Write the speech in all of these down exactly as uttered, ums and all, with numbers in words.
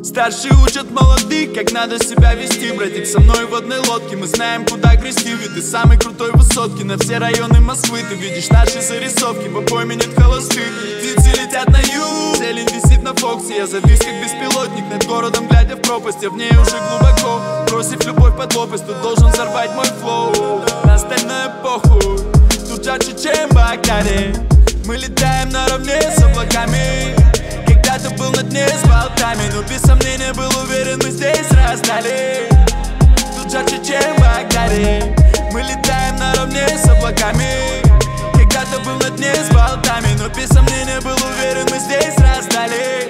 Старшие учат молодых, как надо себя вести. Братик, со мной в одной лодке, мы знаем, куда грести. Ведь ты самый крутой высотки на все районы Москвы. Ты видишь наши зарисовки, по пойме нет холостых. Птицы летят на юг, зелень висит на Фоксе. Я завис как беспилотник над городом, глядя в пропасть. Я в ней уже глубоко, бросив любовь под лопасть. Тут должен взорвать мой флоу, на остальное похуй. Тут жарче, чем в Багдаде. Мы летаем наравне с облаками. Когда-то был на дне с болтами, но без сомнения был уверен, мы здесь раздали. Тут жарче, чем в Багдаде. Мы летаем наравне с облаками. Когда-то был на дне с болтами, но без сомнения был уверен, мы здесь раздали.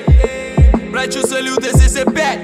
Врачу салют, я здесь опять.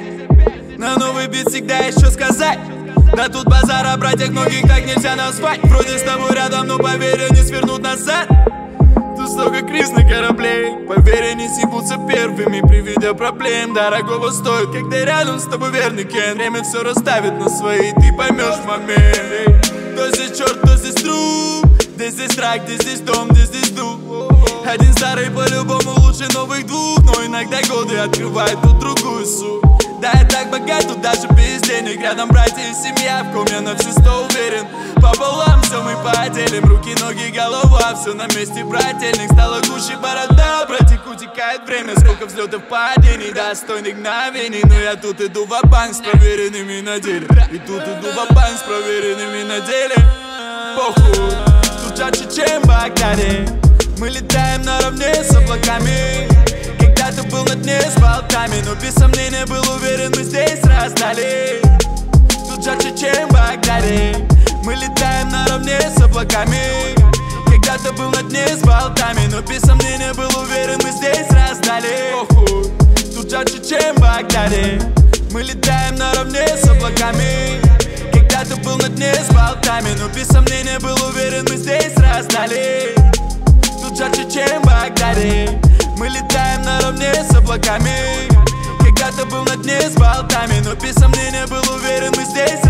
На новый бит всегда есть что сказать. Да тут базара, братьях, многих так нельзя назвать. Вроде с тобой рядом, но поверь, не свернут назад. Тут столько криз на корабле, поверь, они съебутся первыми при виде проблем. Дорогого стоит, когда рядом с тобой верный Кен. Время все расставит на свои, ты поймешь момент. То здесь черт, то здесь труп. Где здесь рак, где здесь дом, где здесь дух. Один старый по-любому лучше новых двух. Но иногда годы открывают тут другую суть. Да, я так богат, тут даже без денег. Рядом братья и семья, в ком я на все сто уверен. Пополам все мы поделим, руки, ноги, голова. Все на месте, брательник, стала гуще борода. Братик, утекает время, сколько взлетов, падений, достойных мгновений. Но я тут иду ва-банк с проверенными на деле. И тут иду ва-банк с проверенными на деле. Похуй, тут жарче, чем в Багдаде. Мы летаем наравне с облаками. Когда-то был на дне с болтами, но без сомнения был уверен, мы здесь раздали. Тут жарче, чем в Багдаде. Мы летаем наравне с облаками. Когда-то был на дне с болтами, но без сомнения был уверен, мы здесь раздали. Оху. Тут жарче, чем в Багдаде. Мы летаем наравне с облаками. Когда-то был на дне с болтами, но без сомнения был уверен, мы здесь раздали. Тут жарче, чем в Багдаде. Мы летаем наравне с облаками. Когда-то был на дне с болтами, но без сомнения был уверен, мы здесь